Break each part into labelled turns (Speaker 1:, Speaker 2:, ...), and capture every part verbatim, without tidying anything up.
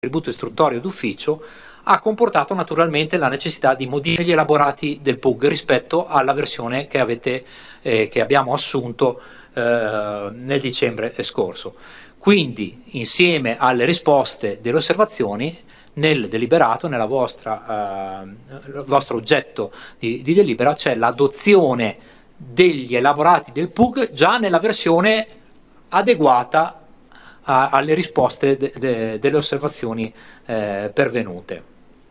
Speaker 1: tributo istruttorio d'ufficio ha comportato naturalmente la necessità di modificare gli elaborati del P U G rispetto alla versione che, avete, eh, che abbiamo assunto eh, nel dicembre scorso. Quindi, insieme alle risposte delle osservazioni, nel deliberato, nella vostra, eh, vostro oggetto di, di delibera, c'è l'adozione degli elaborati del P U G già nella versione adeguata a, alle risposte de, de, delle osservazioni eh, pervenute.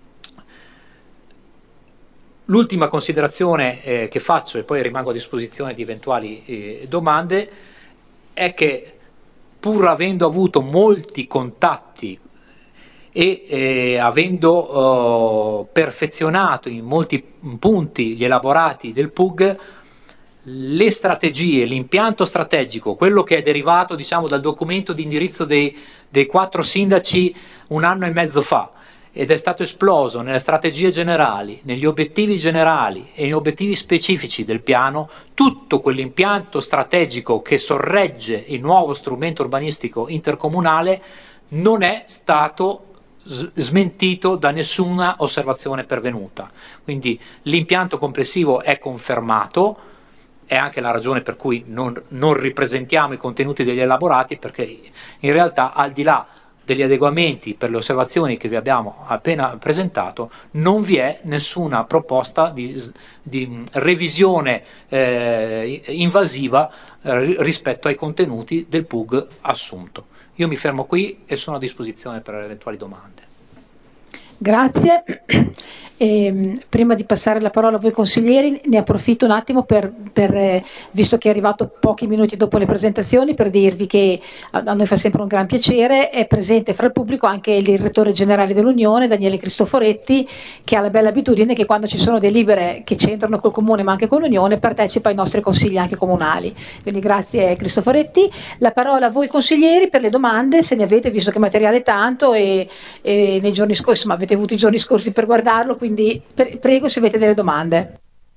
Speaker 1: L'ultima considerazione eh, che faccio, e poi rimango a disposizione di eventuali eh, domande, è che pur avendo avuto molti contatti e eh, avendo eh, perfezionato in molti punti gli elaborati del P U G, le strategie, l'impianto strategico, quello che è derivato, diciamo, dal documento di indirizzo dei, dei quattro sindaci un anno e mezzo fa ed è stato esploso nelle strategie generali, negli obiettivi generali e negli obiettivi specifici del piano, tutto quell'impianto strategico che sorregge il nuovo strumento urbanistico intercomunale non è stato smentito da nessuna osservazione pervenuta. Quindi l'impianto complessivo è confermato. È anche la ragione per cui non, non ripresentiamo i contenuti degli elaborati, perché in realtà, al di là degli adeguamenti per le osservazioni che vi abbiamo appena presentato, non vi è nessuna proposta di, di revisione eh, invasiva eh, rispetto ai contenuti del P U G assunto. Io mi fermo qui e sono a disposizione per eventuali domande.
Speaker 2: Grazie. E, prima di passare la parola a voi consiglieri, ne approfitto un attimo per, per eh, visto che è arrivato pochi minuti dopo le presentazioni, per dirvi che a, a noi fa sempre un gran piacere, è presente fra il pubblico anche il direttore generale dell'Unione, Daniele Cristoforetti, che ha la bella abitudine che quando ci sono delibere che c'entrano col Comune ma anche con l'Unione partecipa ai nostri consigli anche comunali. Quindi grazie Cristoforetti. La parola a voi consiglieri per le domande, se ne avete, visto che materiale è tanto e, e nei giorni scorsi, insomma avete avuto i giorni scorsi per guardarlo, quindi Quindi prego se avete delle domande.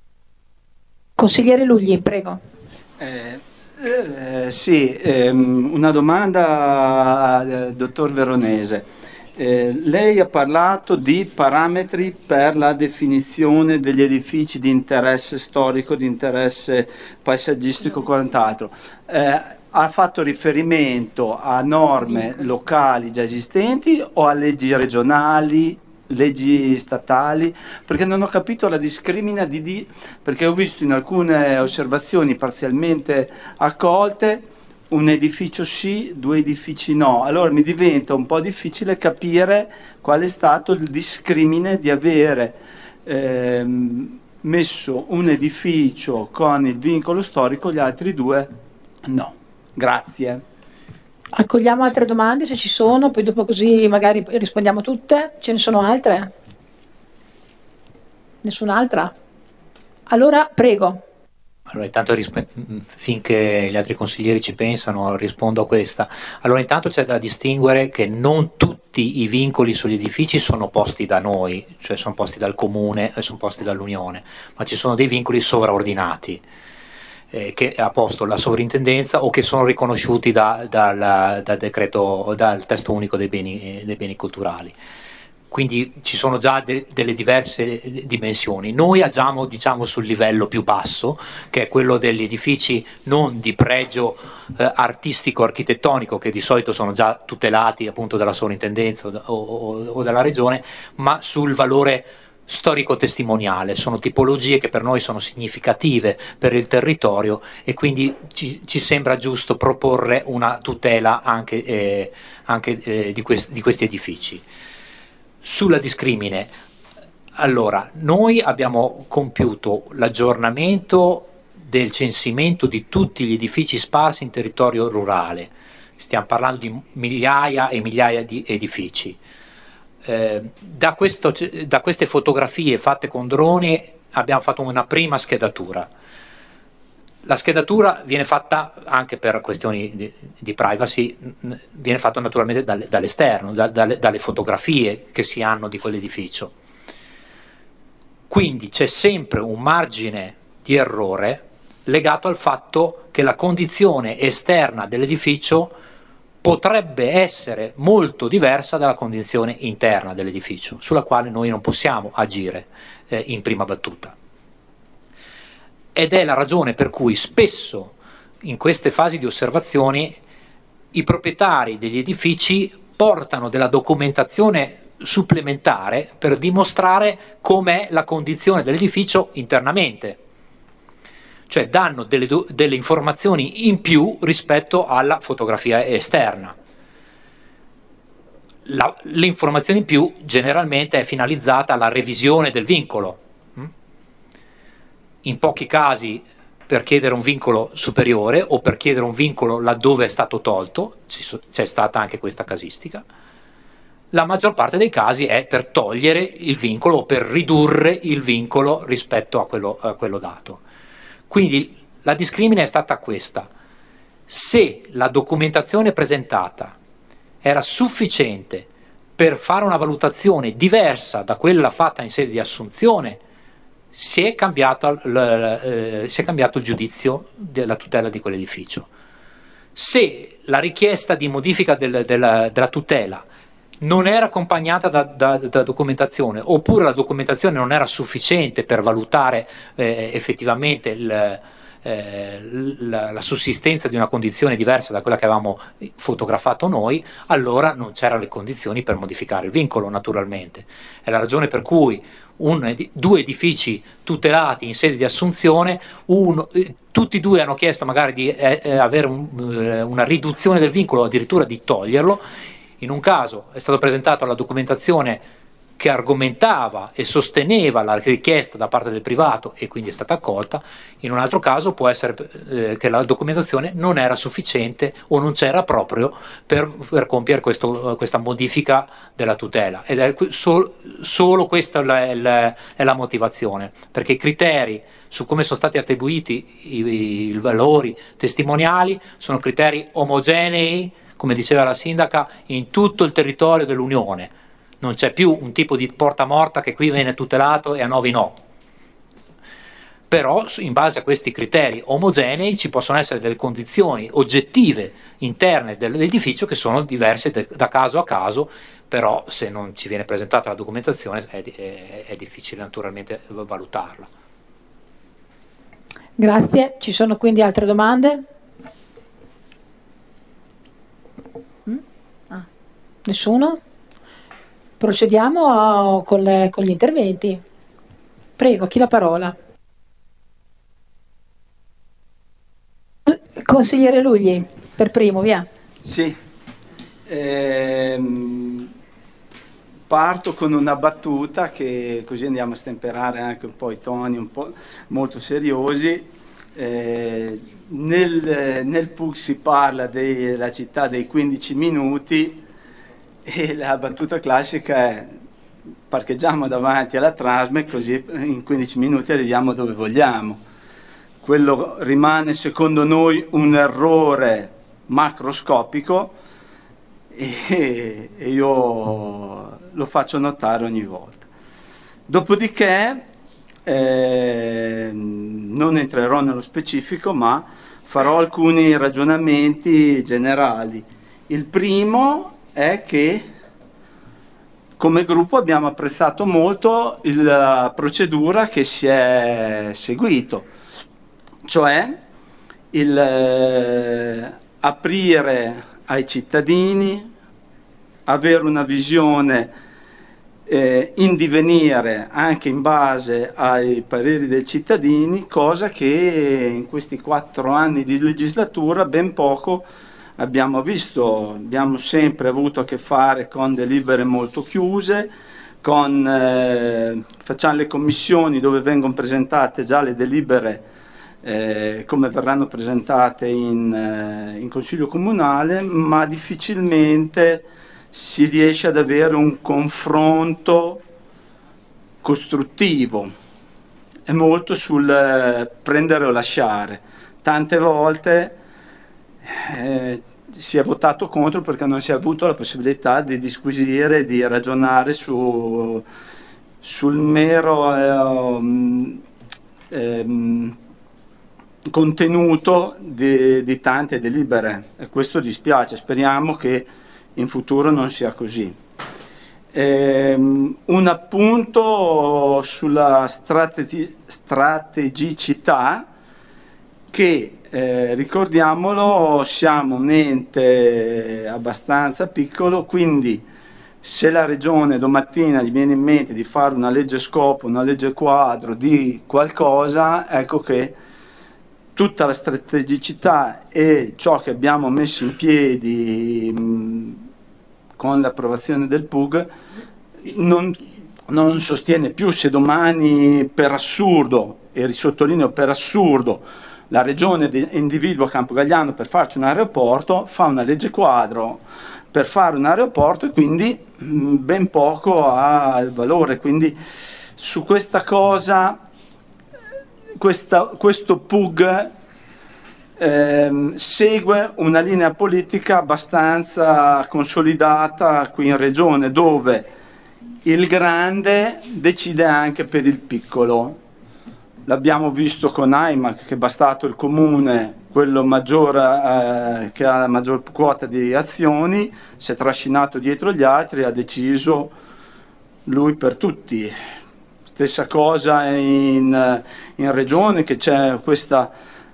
Speaker 2: Consigliere Lugli, prego.
Speaker 3: Eh, eh, sì, ehm, una domanda al dottor Veronese. Eh, lei ha parlato di parametri per la definizione degli edifici di interesse storico, di interesse paesaggistico e quant'altro. Eh, ha fatto riferimento a norme locali già esistenti o a leggi regionali, leggi statali? Perché non ho capito la discrimina di, di perché ho visto in alcune osservazioni parzialmente accolte un edificio sì, due edifici no, allora mi diventa un po' difficile capire qual è stato il discrimine di avere ehm, messo un edificio con il vincolo storico, gli altri due no. Grazie.
Speaker 2: Accogliamo altre domande se ci sono, poi dopo così magari rispondiamo tutte. Ce ne sono altre? Nessun'altra? Allora, prego.
Speaker 1: Allora, intanto finché gli altri consiglieri ci pensano, rispondo a questa. Allora, intanto c'è da distinguere che non tutti i vincoli sugli edifici sono posti da noi, cioè sono posti dal Comune e sono posti dall'Unione, ma ci sono dei vincoli sovraordinati che ha posto la sovrintendenza o che sono riconosciuti da, dal, dal decreto, dal testo unico dei beni, dei beni culturali. Quindi ci sono già de, delle diverse dimensioni. Noi agiamo, diciamo, sul livello più basso, che è quello degli edifici non di pregio eh, artistico-architettonico, che di solito sono già tutelati appunto dalla sovrintendenza o, o, o dalla regione, ma sul valore storico-testimoniale. Sono tipologie che per noi sono significative per il territorio e quindi ci, ci sembra giusto proporre una tutela anche, eh, anche eh, di, quest, di questi edifici. Sulla discrimine, allora, noi abbiamo compiuto l'aggiornamento del censimento di tutti gli edifici sparsi in territorio rurale. Stiamo parlando di migliaia e migliaia di edifici. Eh, da, questo, da queste fotografie fatte con droni abbiamo fatto una prima schedatura. La schedatura viene fatta anche per questioni di, di privacy, viene fatta naturalmente dal, dall'esterno, da, dalle, dalle fotografie che si hanno di quell'edificio. Quindi c'è sempre un margine di errore legato al fatto che la condizione esterna dell'edificio potrebbe essere molto diversa dalla condizione interna dell'edificio, sulla quale noi non possiamo agire eh, in prima battuta. Ed è la ragione per cui spesso in queste fasi di osservazioni i proprietari degli edifici portano della documentazione supplementare per dimostrare com'è la condizione dell'edificio internamente, cioè danno delle, delle informazioni in più rispetto alla fotografia esterna. La, l'informazione in più generalmente è finalizzata alla revisione del vincolo, in pochi casi per chiedere un vincolo superiore o per chiedere un vincolo laddove è stato tolto, c'è stata anche questa casistica. La maggior parte dei casi è per togliere il vincolo o per ridurre il vincolo rispetto a quello, a quello dato. Quindi la discrimine è stata questa: se la documentazione presentata era sufficiente per fare una valutazione diversa da quella fatta in sede di assunzione, si è cambiato, eh, si è cambiato il giudizio della tutela di quell'edificio. Se la richiesta di modifica del, della, della tutela non era accompagnata da, da, da documentazione, oppure la documentazione non era sufficiente per valutare eh, effettivamente il, eh, la, la sussistenza di una condizione diversa da quella che avevamo fotografato noi, allora non c'erano le condizioni per modificare il vincolo, naturalmente. È la ragione per cui un, due edifici tutelati in sede di assunzione, uno, eh, tutti e due hanno chiesto magari di eh, avere un, eh, una riduzione del vincolo o addirittura di toglierlo. In un caso è stata presentata la documentazione che argomentava e sosteneva la richiesta da parte del privato e quindi è stata accolta. In un altro caso può essere eh, che la documentazione non era sufficiente o non c'era proprio per, per compiere questo, questa modifica della tutela, ed è sol, solo questa è la, è, la, è la motivazione, perché i criteri su come sono stati attribuiti i, i, i valori testimoniali sono criteri omogenei, come diceva la sindaca, in tutto il territorio dell'Unione. Non c'è più un tipo di porta morta che qui viene tutelato e a Novi no. Però in base a questi criteri omogenei ci possono essere delle condizioni oggettive interne dell'edificio che sono diverse da caso a caso, però se non ci viene presentata la documentazione è, è, è difficile naturalmente valutarla.
Speaker 2: Grazie. Ci sono quindi altre domande? Ah, nessuno? Procediamo a, con, le, con gli interventi. Prego, chi la parola? Consigliere Lugli, per primo, via.
Speaker 3: Sì, ehm, parto con una battuta che così andiamo a stemperare anche un po' i toni un po' molto seriosi. Eh, nel, nel P U C si parla della città dei quindici minuti e la battuta classica è: parcheggiamo davanti alla Trasme così in quindici minuti arriviamo dove vogliamo. Quello rimane secondo noi un errore macroscopico e, e io lo faccio notare ogni volta. Dopodiché eh, non entrerò nello specifico, ma farò alcuni ragionamenti generali. Il primo è che come gruppo abbiamo apprezzato molto il, la procedura che si è seguito, cioè il eh, aprire ai cittadini, avere una visione eh, in divenire anche in base ai pareri dei cittadini, cosa che in questi quattro anni di legislatura ben poco abbiamo visto. Abbiamo sempre avuto a che fare con delibere molto chiuse, con, eh, facciamo le commissioni dove vengono presentate già le delibere eh, come verranno presentate in, eh, in Consiglio Comunale, ma difficilmente si riesce ad avere un confronto costruttivo. È molto sul eh, prendere o lasciare. Tante volte Eh, si è votato contro perché non si è avuto la possibilità di disquisire, di ragionare su, sul mero ehm, ehm, contenuto di, di tante delibere, e questo dispiace, speriamo che in futuro non sia così. Ehm, un appunto sulla strategi- strategicità che, eh, ricordiamolo, siamo un ente abbastanza piccolo, quindi se la Regione domattina gli viene in mente di fare una legge scopo, una legge quadro di qualcosa, ecco che tutta la strategicità e ciò che abbiamo messo in piedi mh, con l'approvazione del P U G non, non sostiene più. Se domani per assurdo, e risottolineo per assurdo, la Regione individua Campogalliano per farci un aeroporto, fa una legge quadro per fare un aeroporto e quindi mh, ben poco ha il valore. Quindi su questa cosa, questa, questo P U G ehm, segue una linea politica abbastanza consolidata qui in Regione, dove il grande decide anche per il piccolo. L'abbiamo visto con AIMAC, che è bastato il comune, quello maggiore, eh, che ha la maggior quota di azioni, si è trascinato dietro gli altri e ha deciso lui per tutti. Stessa cosa in, in Regione, che c'è questa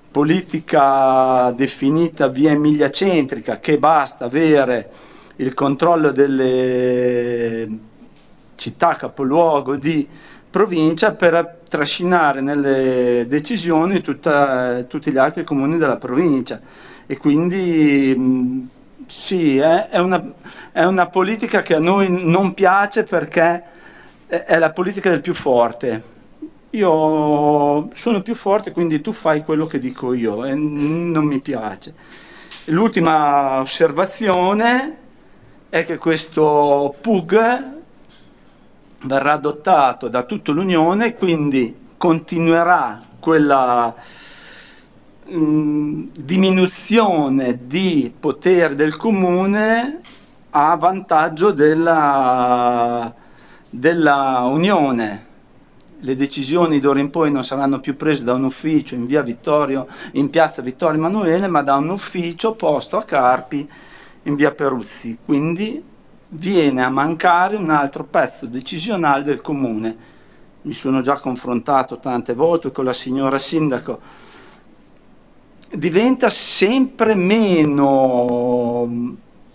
Speaker 3: politica definita via emigliacentrica, che basta avere il controllo delle città capoluogo di provincia per trascinare nelle decisioni tutta, tutti gli altri comuni della provincia. E quindi mh, sì, è, è, una, è una politica che a noi non piace, perché è, è la politica del più forte. Io sono più forte, quindi tu fai quello che dico io, e non mi piace. L'ultima osservazione è che questo P U G verrà adottato da tutta l'Unione, quindi continuerà quella mh, diminuzione di potere del comune a vantaggio della, della Unione. Le decisioni d'ora in poi non saranno più prese da un ufficio in via Vittorio, in piazza Vittorio Emanuele, ma da un ufficio posto a Carpi in via Peruzzi. Quindi viene a mancare un altro pezzo decisionale del comune. Mi sono già confrontato tante volte con la signora sindaco. Diventa sempre meno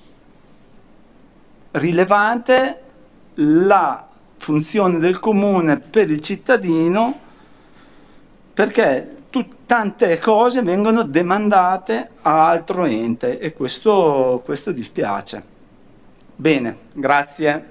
Speaker 3: rilevante la funzione del comune per il cittadino, perché tut- tante cose vengono demandate a altro ente, e questo, questo dispiace. Bene, grazie.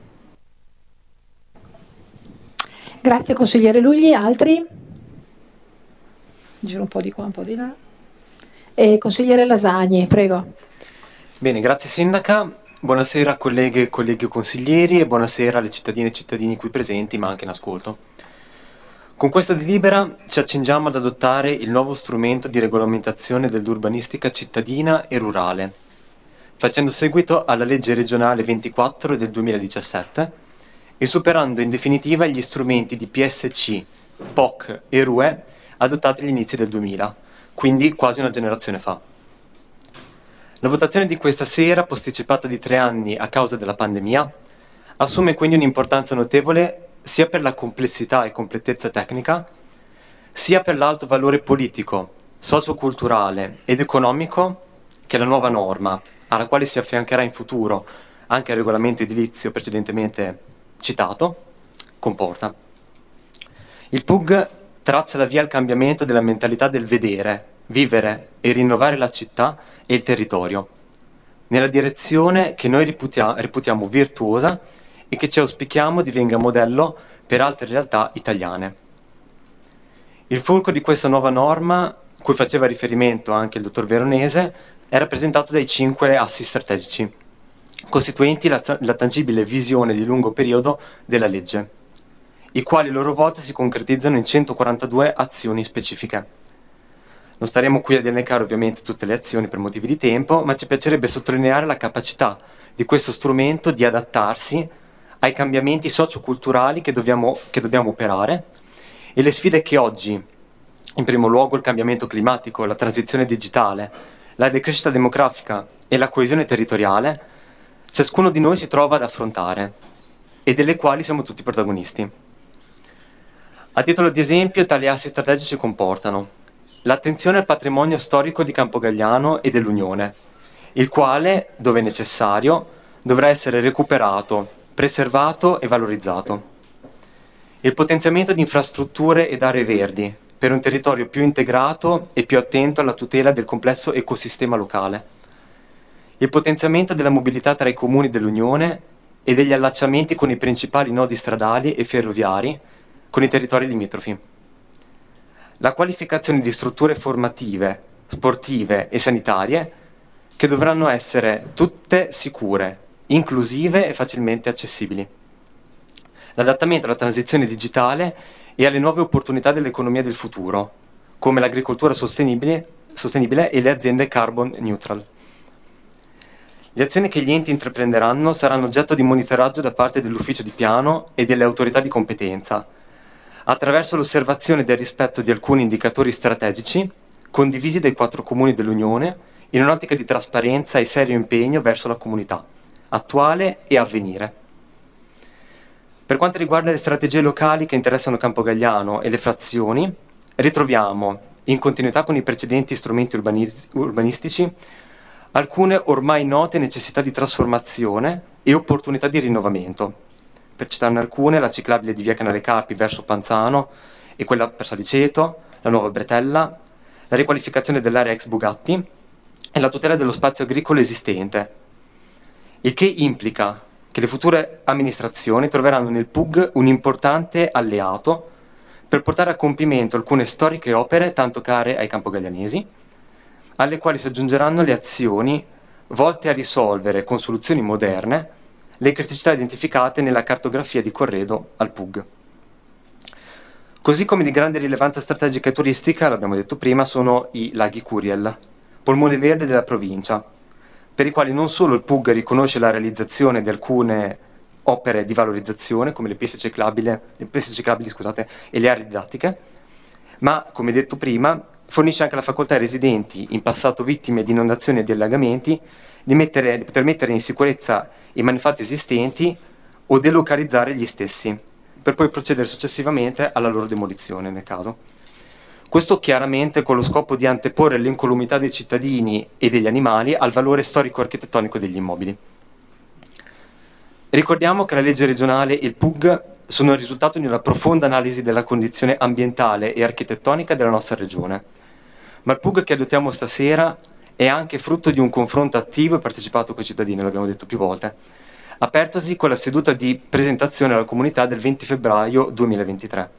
Speaker 2: Grazie consigliere Lugli. Altri? Giro un po' di qua, un po' di là. E consigliere Lasagni, prego.
Speaker 4: Bene, grazie sindaca. Buonasera colleghe e colleghi consiglieri, e buonasera alle cittadine e cittadini qui presenti, ma anche in ascolto. Con questa delibera ci accingiamo ad adottare il nuovo strumento di regolamentazione dell'urbanistica cittadina e rurale, facendo seguito alla legge regionale ventiquattro del duemiladiciassette e superando in definitiva gli strumenti di P S C, P O C e R U E adottati agli inizi del duemila, quindi quasi una generazione fa. La votazione di questa sera, posticipata di tre anni a causa della pandemia, assume quindi un'importanza notevole sia per la complessità e completezza tecnica, sia per l'alto valore politico, socioculturale ed economico che la nuova norma, alla quale si affiancherà in futuro anche il regolamento edilizio precedentemente citato, comporta. Il P U G traccia la via al cambiamento della mentalità del vedere, vivere e rinnovare la città e il territorio, nella direzione che noi reputia- reputiamo virtuosa e che ci auspichiamo divenga modello per altre realtà italiane. Il fulcro di questa nuova norma, cui faceva riferimento anche il dottor Veronese, è rappresentato dai cinque assi strategici, costituenti la, la tangibile visione di lungo periodo della legge, i quali a loro volta si concretizzano in centoquarantadue azioni specifiche. Non staremo qui ad elencare ovviamente tutte le azioni per motivi di tempo, ma ci piacerebbe sottolineare la capacità di questo strumento di adattarsi ai cambiamenti socioculturali che dobbiamo, che dobbiamo operare e le sfide che oggi, in primo luogo il cambiamento climatico, la transizione digitale, la decrescita demografica e la coesione territoriale, ciascuno di noi si trova ad affrontare e delle quali siamo tutti protagonisti. A titolo di esempio, tali assi strategici comportano l'attenzione al patrimonio storico di Campogalliano e dell'Unione, il quale, dove necessario, dovrà essere recuperato, preservato e valorizzato. Il potenziamento di infrastrutture ed aree verdi per un territorio più integrato e più attento alla tutela del complesso ecosistema locale. Il potenziamento della mobilità tra i comuni dell'Unione e degli allacciamenti con i principali nodi stradali e ferroviari con i territori limitrofi. La qualificazione di strutture formative, sportive e sanitarie che dovranno essere tutte sicure, inclusive e facilmente accessibili. L'adattamento alla transizione digitale e alle nuove opportunità dell'economia del futuro, come l'agricoltura sostenibile, sostenibile e le aziende carbon neutral. Le azioni che gli enti intraprenderanno saranno oggetto di monitoraggio da parte dell'ufficio di piano e delle autorità di competenza, attraverso l'osservazione del rispetto di alcuni indicatori strategici condivisi dai quattro comuni dell'Unione in un'ottica di trasparenza e serio impegno verso la comunità, attuale e a venire. Per quanto riguarda le strategie locali che interessano Campogalliano e le frazioni, ritroviamo, in continuità con i precedenti strumenti urbani- urbanistici, alcune ormai note necessità di trasformazione e opportunità di rinnovamento. Per citarne alcune, la ciclabile di via Canale Carpi verso Panzano e quella per Saliceto, la nuova Bretella, la riqualificazione dell'area ex Bugatti e la tutela dello spazio agricolo esistente, il che implica che le future amministrazioni troveranno nel P U G un importante alleato per portare a compimento alcune storiche opere tanto care ai campogaglianesi, alle quali si aggiungeranno le azioni volte a risolvere con soluzioni moderne le criticità identificate nella cartografia di corredo al P U G. Così come di grande rilevanza strategica e turistica, l'abbiamo detto prima, sono i laghi Curiel, polmone verde della provincia, per i quali non solo il P U G riconosce la realizzazione di alcune opere di valorizzazione, come le piste ciclabili, le piste ciclabili scusate, e le aree didattiche, ma, come detto prima, fornisce anche la facoltà ai residenti, in passato vittime di inondazioni e di allagamenti, di, mettere, di poter mettere in sicurezza i manufatti esistenti o delocalizzare gli stessi, per poi procedere successivamente alla loro demolizione nel caso. Questo chiaramente con lo scopo di anteporre l'incolumità dei cittadini e degli animali al valore storico-architettonico degli immobili. Ricordiamo che la legge regionale e il P U G sono il risultato di una profonda analisi della condizione ambientale e architettonica della nostra regione. Ma il P U G che adottiamo stasera è anche frutto di un confronto attivo e partecipato con i cittadini, l'abbiamo detto più volte, apertosi con la seduta di presentazione alla comunità del venti febbraio duemilaventitré.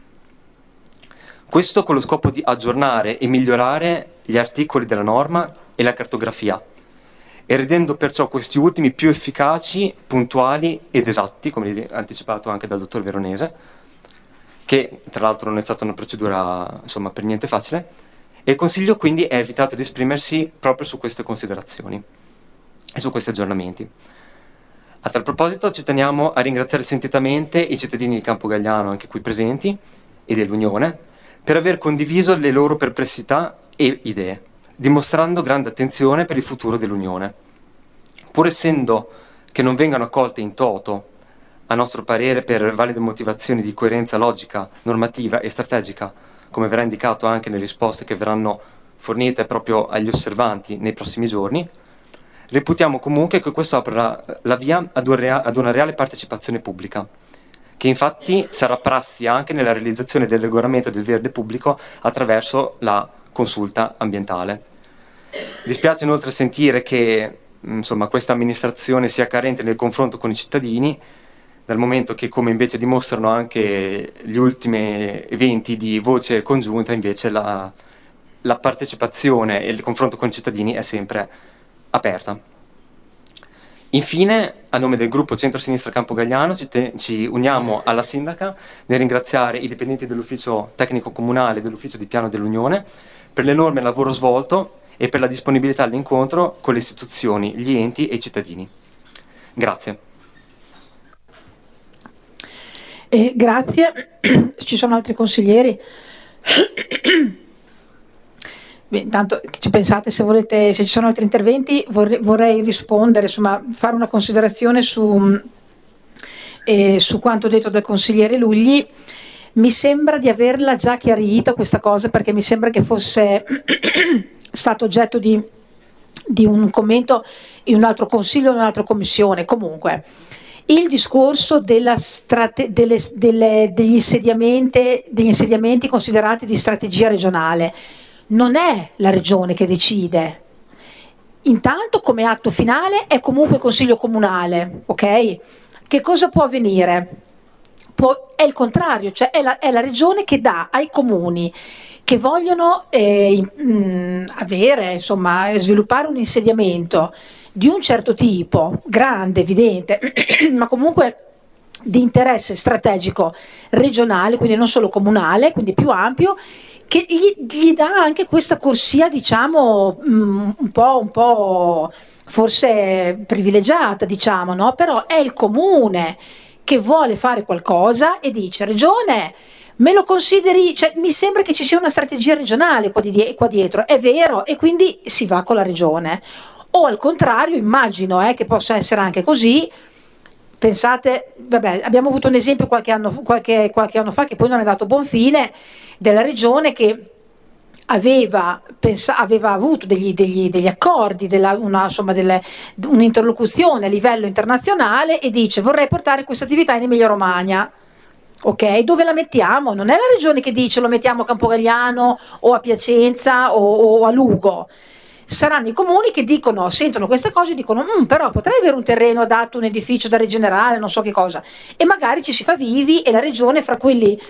Speaker 4: Questo con lo scopo di aggiornare e migliorare gli articoli della norma e la cartografia, e rendendo perciò questi ultimi più efficaci, puntuali ed esatti, come anticipato anche dal dottor Veronese, che tra l'altro non è stata una procedura insomma per niente facile, e il Consiglio quindi è invitato ad esprimersi proprio su queste considerazioni e su questi aggiornamenti. A tal proposito ci teniamo a ringraziare sentitamente i cittadini di Campogalliano, anche qui presenti, e dell'Unione, per aver condiviso le loro perplessità e idee, dimostrando grande attenzione per il futuro dell'Unione. Pur essendo che non vengano accolte in toto, a nostro parere per valide motivazioni di coerenza logica, normativa e strategica, come verrà indicato anche nelle risposte che verranno fornite proprio agli osservanti nei prossimi giorni, reputiamo comunque che questo aprirà la via ad, un rea- ad una reale partecipazione pubblica, che infatti sarà prassi anche nella realizzazione del regolamento del verde pubblico attraverso la consulta ambientale. Dispiace inoltre sentire che insomma, questa amministrazione sia carente nel confronto con i cittadini, dal momento che, come invece dimostrano anche gli ultimi eventi di voce congiunta, invece la, la partecipazione e il confronto con i cittadini è sempre aperta. Infine, a nome del gruppo Centro-Sinistra Campogalliano, ci, te- ci uniamo alla sindaca nel ringraziare i dipendenti dell'ufficio tecnico comunale e dell'ufficio di piano dell'Unione per l'enorme lavoro svolto e per la disponibilità all'incontro con le istituzioni, gli enti e i cittadini. Grazie.
Speaker 2: Eh, grazie. Ci sono altri consiglieri? Beh, intanto ci pensate, se volete, se ci sono altri interventi, vorrei, vorrei rispondere, insomma, fare una considerazione su, eh, su quanto detto dal consigliere Lugli. Mi sembra di averla già chiarita questa cosa, perché mi sembra che fosse stato oggetto di, di un commento in un altro consiglio, in un'altra commissione. Comunque, il discorso della strate, delle, delle, degli, insediamenti, degli insediamenti considerati di strategia regionale, non è la regione che decide. Intanto, come atto finale, è comunque il consiglio comunale, ok? Che cosa può avvenire? Può, è il contrario, cioè è la, è la regione che dà ai comuni che vogliono eh, mh, avere, insomma, sviluppare un insediamento di un certo tipo, grande, evidente, ma comunque di interesse strategico regionale, quindi non solo comunale, quindi più ampio, che gli, gli dà anche questa corsia, diciamo, mh, un po', un po' forse privilegiata, diciamo, no? Però è il comune che vuole fare qualcosa e dice: regione, me lo consideri, cioè, mi sembra che ci sia una strategia regionale qua, di, qua dietro, è vero, e quindi si va con la regione. O al contrario, immagino eh, che possa essere anche così. Pensate, vabbè, abbiamo avuto un esempio qualche anno, qualche, qualche anno fa, che poi non è dato buon fine, della regione che aveva, pensa, aveva avuto degli, degli, degli accordi, della, una, insomma, delle, un'interlocuzione a livello internazionale, e dice: vorrei portare questa attività in Emilia Romagna. Ok, dove la mettiamo? Non è la regione che dice lo mettiamo a Campogalliano o a Piacenza o, o a Lugo. Saranno i comuni che dicono, sentono queste cose e dicono: mm, però potrei avere un terreno adatto, un edificio da rigenerare, non so che cosa, e magari ci si fa vivi, e la regione, fra quelli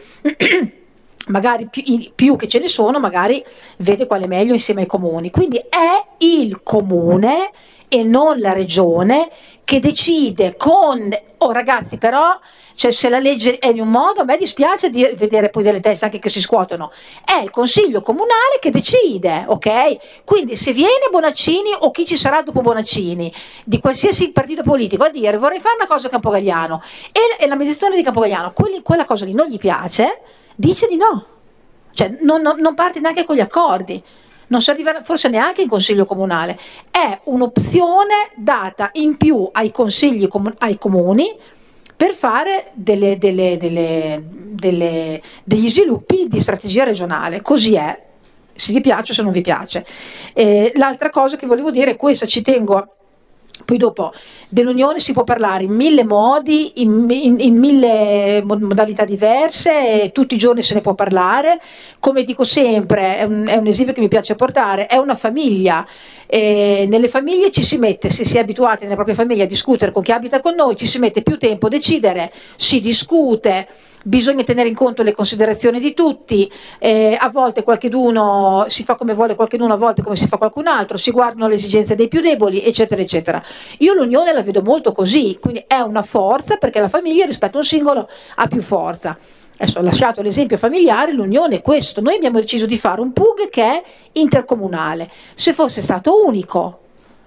Speaker 2: magari più, più che ce ne sono, magari vede quale è meglio insieme ai comuni. Quindi è il comune e non la regione che decide con... Oh ragazzi, però, cioè, se la legge è in un modo, a me dispiace di vedere poi delle teste anche che si scuotono. È il consiglio comunale che decide, ok? Quindi se viene Bonaccini o chi ci sarà dopo Bonaccini, di qualsiasi partito politico, a dire: vorrei fare una cosa a Campogalliano, e, e l'amministrazione di Campogalliano quelli, quella cosa lì non gli piace, dice di no. Cioè non, non, non parte neanche con gli accordi. Non si arriva forse neanche in consiglio comunale, è un'opzione data in più ai consigli, ai comuni, per fare delle, delle, delle, delle, degli sviluppi di strategia regionale. Così è, se vi piace o se non vi piace. Eh, l'altra cosa che volevo dire è questa, ci tengo a... Poi dopo, dell'unione si può parlare in mille modi, in, in, in mille modalità diverse, tutti i giorni se ne può parlare. Come dico sempre, è un, è un esempio che mi piace portare, è una famiglia. Eh, nelle famiglie ci si mette, se si è abituati nella propria famiglia a discutere con chi abita con noi, ci si mette più tempo a decidere, si discute, bisogna tenere in conto le considerazioni di tutti, eh, a volte qualcheduno si fa come vuole qualcheduno, a volte come si fa qualcun altro, si guardano le esigenze dei più deboli, eccetera eccetera. Io l'unione la vedo molto così, quindi è una forza, perché la famiglia rispetto a un singolo ha più forza. Adesso ho lasciato l'esempio familiare, l'unione è questo. Noi abbiamo deciso di fare un P U G che è intercomunale. Se fosse stato unico,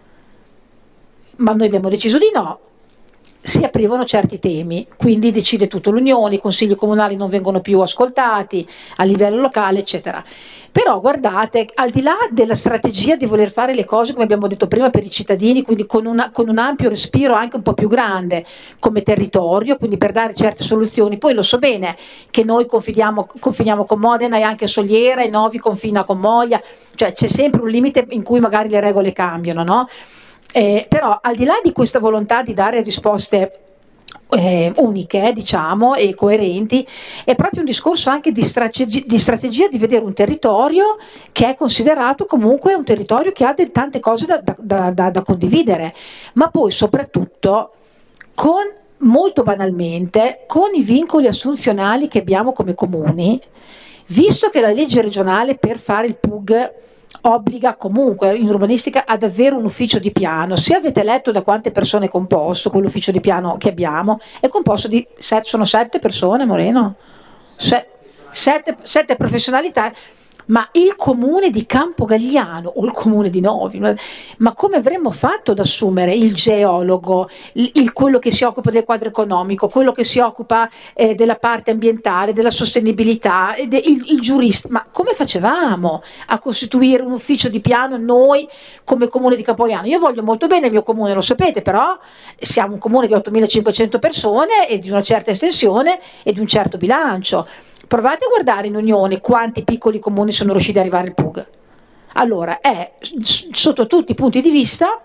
Speaker 2: ma noi abbiamo deciso di no, si aprivano certi temi, quindi decide tutto l'unione, i consigli comunali non vengono più ascoltati a livello locale, eccetera. Però guardate, al di là della strategia di voler fare le cose, come abbiamo detto prima, per i cittadini, quindi con, una, con un ampio respiro anche un po' più grande come territorio, quindi per dare certe soluzioni, poi lo so bene che noi confiniamo, confiniamo con Modena e anche Soliera, e Novi confina con Moglia, cioè c'è sempre un limite in cui magari le regole cambiano, no? Eh, però al di là di questa volontà di dare risposte eh, uniche, diciamo, e coerenti, è proprio un discorso anche di strategia, di strategia di vedere un territorio che è considerato comunque un territorio che ha de- tante cose da, da, da, da condividere, ma poi soprattutto con, molto banalmente, con i vincoli assunzionali che abbiamo come comuni, visto che la legge regionale per fare il P U G obbliga comunque in urbanistica ad avere un ufficio di piano. Se avete letto da quante persone è composto quell'ufficio di piano che abbiamo, è composto di sette, sono sette persone, Moreno? Se, sette, sette professionalità, ma il comune di Campogalliano o il comune di Novi, ma come avremmo fatto ad assumere il geologo, il, il quello che si occupa del quadro economico, quello che si occupa eh, della parte ambientale, della sostenibilità, de, il, il giurista? Ma come facevamo a costituire un ufficio di piano noi come comune di Campogalliano? Io voglio molto bene il mio comune, lo sapete, però siamo un comune di ottomilacinquecento persone e di una certa estensione e di un certo bilancio. Provate a guardare in Unione quanti piccoli comuni sono riusciti ad arrivare al P U G. Allora, è sotto tutti i punti di vista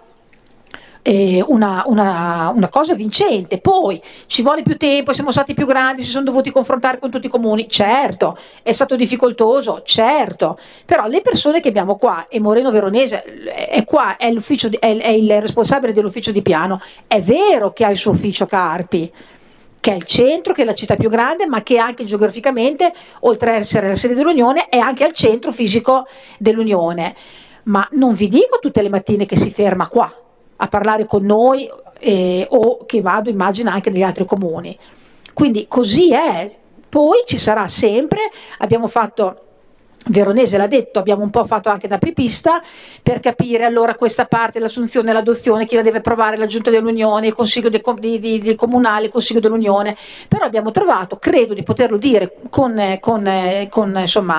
Speaker 2: eh, una, una, una cosa vincente. Poi ci vuole più tempo, siamo stati più grandi, si sono dovuti confrontare con tutti i comuni, certo, è stato difficoltoso, certo, però le persone che abbiamo qua, e Moreno Veronese è qua, è, l'ufficio di, è, è il responsabile dell'ufficio di piano, è vero che ha il suo ufficio Carpi, che è il centro, che è la città più grande, ma che anche geograficamente, oltre ad essere la sede dell'Unione, è anche al centro fisico dell'Unione. Ma non vi dico tutte le mattine che si ferma qua a parlare con noi eh, o che vado, immagino, anche negli altri comuni. Quindi così è. Poi ci sarà sempre, abbiamo fatto... Veronese l'ha detto, abbiamo un po' fatto anche da apripista per capire allora questa parte, l'assunzione e l'adozione, chi la deve approvare, la Giunta dell'Unione, il Consiglio di, di, di, di Comunale, il Consiglio dell'Unione, però abbiamo trovato, credo di poterlo dire con, con, con, insomma,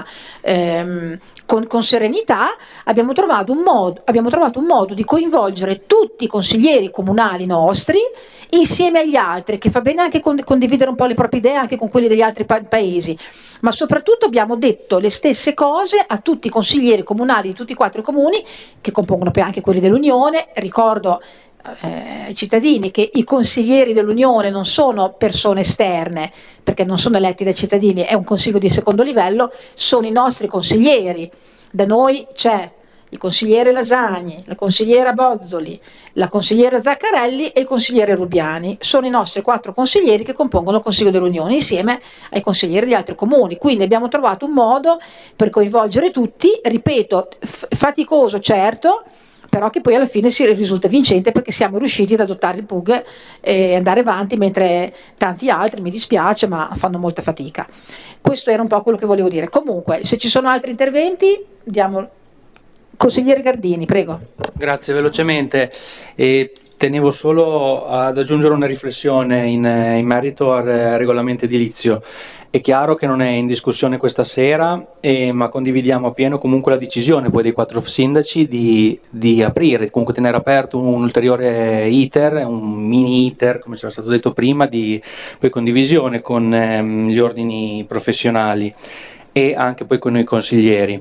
Speaker 2: ehm, con, con serenità, abbiamo trovato, un modo, abbiamo trovato un modo di coinvolgere tutti i consiglieri comunali nostri insieme agli altri, che fa bene anche condividere un po' le proprie idee anche con quelli degli altri pa- paesi, ma soprattutto abbiamo detto le stesse cose a tutti i consiglieri comunali di tutti i quattro comuni che compongono poi anche quelli dell'Unione. Ricordo eh, ai cittadini che i consiglieri dell'Unione non sono persone esterne, perché non sono eletti dai cittadini, è un consiglio di secondo livello, sono i nostri consiglieri. Da noi c'è il consigliere Lasagni, la consigliera Bozzoli, la consigliera Zaccarelli e il consigliere Rubiani. Sono i nostri quattro consiglieri che compongono il Consiglio dell'Unione insieme ai consiglieri di altri comuni. Quindi abbiamo trovato un modo per coinvolgere tutti, ripeto, f- faticoso certo, però che poi alla fine si risulta vincente perché siamo riusciti ad adottare il P U G e andare avanti, mentre tanti altri, mi dispiace, ma fanno molta fatica. Questo era un po' quello che volevo dire. Comunque, se ci sono altri interventi, diamo... Consigliere Gardini, prego.
Speaker 5: Grazie, velocemente. E tenevo solo ad aggiungere una riflessione in, in merito al regolamento edilizio. È chiaro che non è in discussione questa sera, eh, ma condividiamo appieno comunque la decisione poi dei quattro sindaci di, di aprire, comunque tenere aperto un ulteriore iter, un mini iter, come c'era stato detto prima, di poi condivisione con ehm, gli ordini professionali e anche poi con i consiglieri.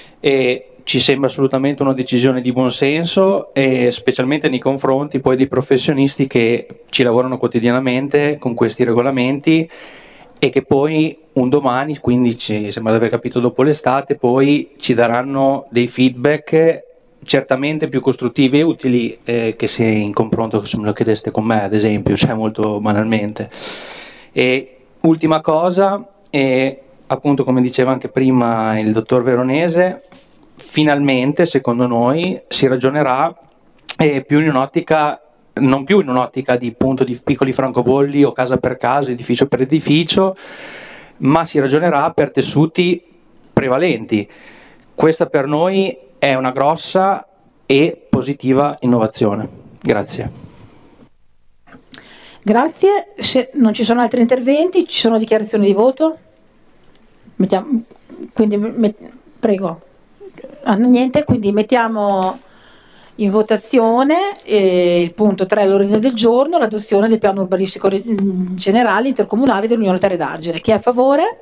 Speaker 5: E ci sembra assolutamente una decisione di buon senso, e specialmente nei confronti poi dei professionisti che ci lavorano quotidianamente con questi regolamenti e che poi un domani, quindi ci sembra di aver capito dopo l'estate, poi ci daranno dei feedback certamente più costruttivi e utili eh, che se in confronto, se me lo chiedeste con me ad esempio, cioè molto banalmente. E ultima cosa, e appunto come diceva anche prima il dottor Veronese, finalmente secondo noi si ragionerà eh, più in un'ottica, non più in un'ottica di punto di piccoli francobolli o casa per casa, edificio per edificio, ma si ragionerà per tessuti prevalenti. Questa per noi è una grossa e positiva innovazione. Grazie.
Speaker 2: Grazie. Se non ci sono altri interventi, ci sono dichiarazioni di voto? Mettiamo, quindi met, prego. Ah, niente, quindi mettiamo in votazione eh, il punto tre all'ordine del giorno, l'adozione del piano urbanistico re- generale intercomunale dell'Unione Terre d'Argine. Chi è a favore?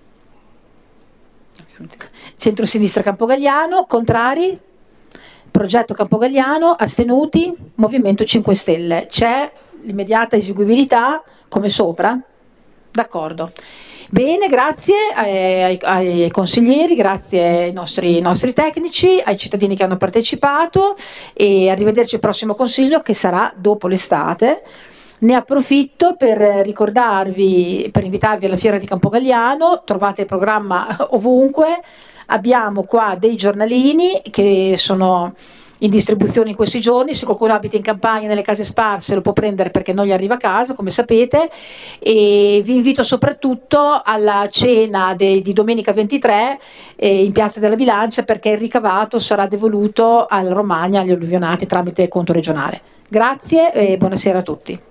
Speaker 2: Centrosinistra Campogalliano, contrari? Progetto Campogalliano, astenuti? Movimento cinque Stelle. C'è l'immediata eseguibilità come sopra? D'accordo. Bene, grazie ai, ai consiglieri, grazie ai nostri, ai nostri tecnici, ai cittadini che hanno partecipato, e arrivederci al prossimo consiglio che sarà dopo l'estate. Ne approfitto per ricordarvi, per invitarvi alla Fiera di Campogalliano, trovate il programma ovunque, abbiamo qua dei giornalini che sono in distribuzione in questi giorni. Se qualcuno abita in campagna, nelle case sparse, lo può prendere perché non gli arriva a casa, come sapete, e vi invito soprattutto alla cena de, di domenica ventitré eh, in Piazza della Bilancia, perché il ricavato sarà devoluto al Romagna, agli alluvionati, tramite conto regionale. Grazie e buonasera a tutti.